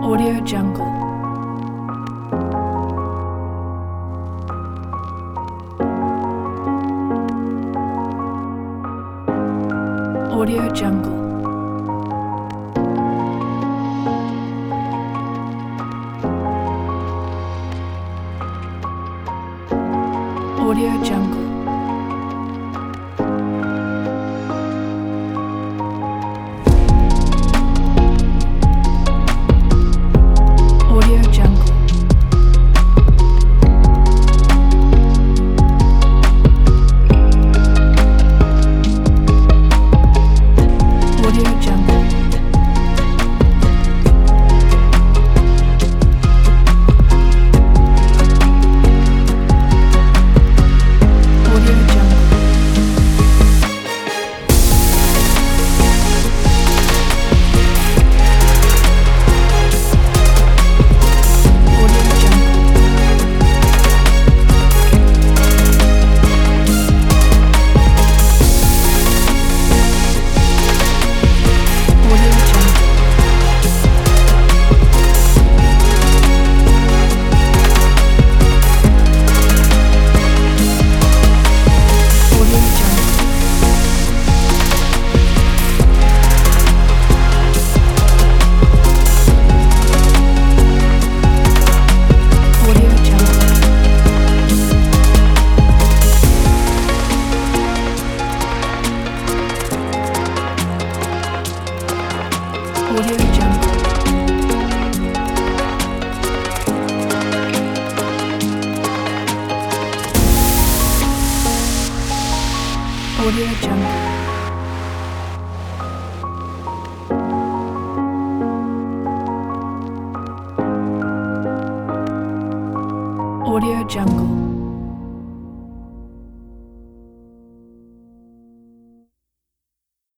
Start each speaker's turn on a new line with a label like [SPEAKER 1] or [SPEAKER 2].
[SPEAKER 1] Audio Jungle. Audio Jungle. Audio Jungle. Audio Jungle. Audio Jungle. Audio Jungle. Audio Jungle. Audio Jungle. Audio Jungle. Audio Jungle. Audio Jungle. Audio Jungle. Audio Jungle.